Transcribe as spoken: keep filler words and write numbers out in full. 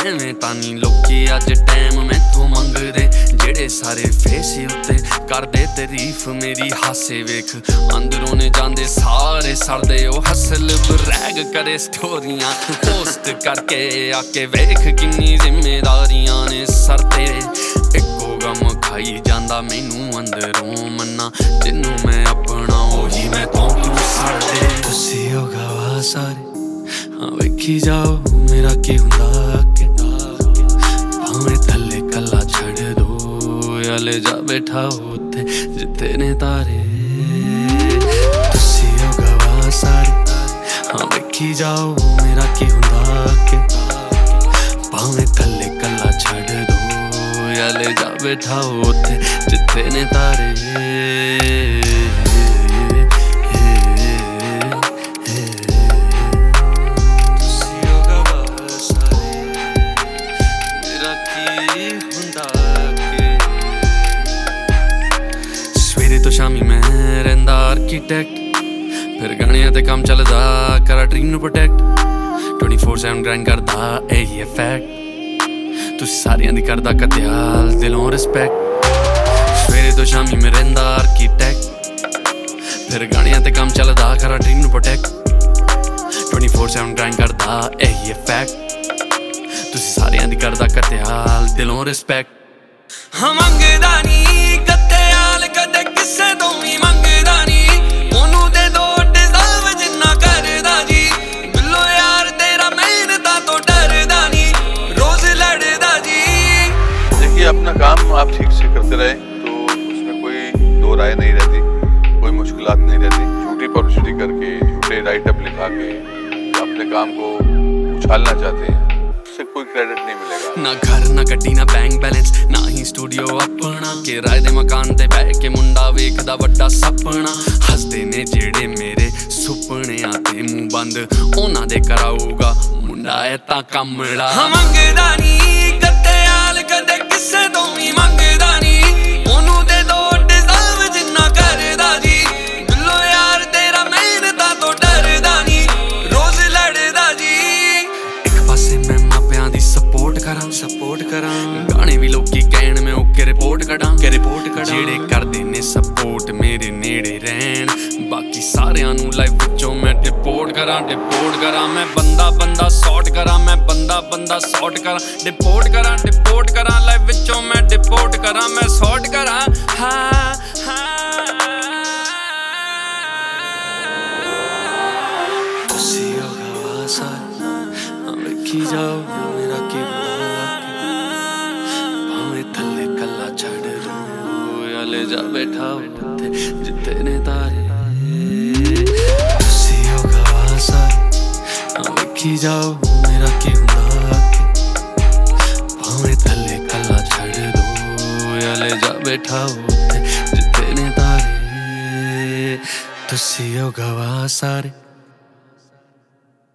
ਐਵੇਂ ਤਾਂ ਨਹੀਂ ਲੋਕੀ ਅੱਜ ਟਾਈਮ ਮੈਥੋਂ ਮੰਗਦੇ, ਜਿਹੜੇ ਸਾਰੇ ਫੇਸ ਉੱਤੇ ਕਰਦੇ ਤਾਰੀਫ ਮੇਰੀ ਹਾਸੇ ਵੇਖ ਅੰਦਰੋਂ ਨੇ ਜਾਂਦੇ ਸਾਰੇ ਸੜਦੇ। ਉਹ ਹਸਲ ਬਰੈਗ ਕਰੇ ਸਟੋਰੀਆਂ ਪੋਸਟ ਕਰਕੇ ਆ ਕੇ ਵੇਖ ਕਿੰਨੀ ਜ਼ਿੰਮੇਦਾਰੀਆਂ ਨੇ ਸਰ ਤੇ। ਇੱਕੋ ਗਮ ਖਾਈ ਜਾਂਦਾ ਮੈਨੂੰ ਅੰਦਰੋਂ ਮੰਨਾ, ਜਿਹਨੂੰ ਮੈਂ ਆਪਣਾ ਉਹੀ ਮੈਂ ਤੋਂ ਤੂੰ ਸੜਦੇ। ਤੁਸੀਂ ਹੋ ਗਵਾ ਸਾਰੇ ਹਾਂ ਵੇਖੀ ਜਾਓ ਮੇਰਾ ਕੀ ਹੁੰਦਾ ਅੱਗੇ, ਭਾਵੇਂ ਥੱਲੇ ਕੱਲਾ ਛੱਡ ਦੋ ਜਾਂ ਲੈ ਜਾ ਬੈਠਾ ਉੱਥੇ ਜਿੱਥੇ ਨੇ ਤਾਰੇ। ਤੁਸੀਂ ਹੋ ਗਵਾ ਸਾਰੇ ਹਾਂ ਵੇਖੀ ਜਾਓ ਮੇਰਾ ਕੀ ਹੁੰਦਾ ਅੱਗੇ, ਭਾਵੇਂ ਥੱਲੇ ਕੱਲਾ ਛੱਡ ਦੋ ਜਾਂ ਲੈ ਜਾ ਬੈਠਾ ਉੱਥੇ ਜਿੱਥੇ ਨੇ ਤਾਰੇ। ਸਵੇਰੇ ਤੋਂ ਸ਼ਾਮੀ ਮੈਂ ਰਹਿੰਦਾ ਆਰਕੀਟੈਕਟ, ਫਿਰ ਗਾਣਿਆਂ ਤੇ ਕੰਮ ਚੱਲਦਾ ਕਰਾਂ ਡ੍ਰੀਮ ਨੂੰ protect, twenty four seven grind ਕਰਦਾ ਇਹੀ ਹੈ ਫੈਕਟ। ਤੁਸੀਂ ਸਾਰਿਆਂ ਦੀ ਕਰਦਾ ਕਤਿਆਲ ਦਿਲੋਂ ਰਿਸਪੈਕਟ। ਸਵੇਰੇ ਤੋਂ ਸ਼ਾਮੀ ਮੈਂ ਰਹਿੰਦਾ ਆਰਕੀਟੈਕਟ, ਫਿਰ ਗਾਣਿਆਂ ਤੇ ਕੰਮ ਚੱਲਦਾ ਕਰਾਂ ਡ੍ਰੀਮ ਨੂੰ protect, twenty four seven grind ਕਰਦਾ ਇਹੀ ਹੈ ਫੈਕਟ। ਤੁਸੀਂ ਸਾਰਿਆਂ ਦੀ ਕਰਦਾ ਕਤਿਆਲ ਦਿਲੋਂ ਰਿਸਪੈਕਟ। ਹਾਂ ਮੰਗਦਾ ਨਹੀਂ ਕਤਿਆਲ ਕਦੇ ਕਿਸੇ ਤੋਂ ਵੀ ਮੰਗਦਾ ਨਹੀਂ, ਉਹਨੂੰ ਦੇ ਦੋ ਡਿਜ਼ਰਵ ਜਿੰਨਾ ਕਰਦਾ ਜੀ। ਬਿੱਲੋ यार तेरा मेहनतां तो डरदा नहीं रोज लड़दा जी। देखिए अपना काम आप ठीक से करते रहे तो उसमें कोई दो राय नहीं रहती, कोई मुश्किलात नहीं रहती। झूठी पब्लिसिटी करके झूठे राइटअप लिखा के अपने काम को उछालना चाहते हैं, उससे कोई क्रेडिट नहीं मिलेगा। ना घर ना गड्डी ना बैंक बैलेंस ना ही स्टूडियो अपना, किराए दे मकान ते बह के मुंडा वेखदा वड्डा सपना। हसदे ने जेड़े मेरे सुपनियां ते मूंह बंद, उन्हां दे कराऊगा मुंडा ऐ तां कमला। हाँ मंगदा नहीं कतयाल कदे किसे तो भी मंगदा नहीं, ओनू दे दो डिजर्व जिन्ना करदा जी। बिल्लो यार तेरा मेहनतां तो डरदा नहीं रोज लड़दा जी। एक पासे मैं मापियां दी सपोर्ट करां सपोर्ट करां, गाने भी लोकी कहण मैं ओके रिपोर्ट कडां के रिपोर्ट कडां। जेड़े करदे ने सपोर्ट मेरे नेड़े रहन, बाकी सारियां नू लाइफ विचों मैं डिपोर्ट करां डिपोर्ट करां। मैं बंदा बंदा सॉर्ट करां मैं बंदा बंदा सॉर्ट करां, डिपोर्ट करां डिपोर्ट करां। लाइफ विचों मैं डिपोर्ट करां मैं सॉर्ट करां। हाँ हाँ तुसी हो गवा सारे हाँ वेखी जाओ मेरा की थल्ले कल्ला छड़ दो या ले जा बैठा उत्थे जिथे ने तारे। तुसी हो गवा सारे हाँ वेखी जाओ मेरा की हुंदा अगे, भावें थल्ले कल्ला छड़ दो या ले जा बैठा उत्थे जिथे ने तारे। तुसी हो गवा सारे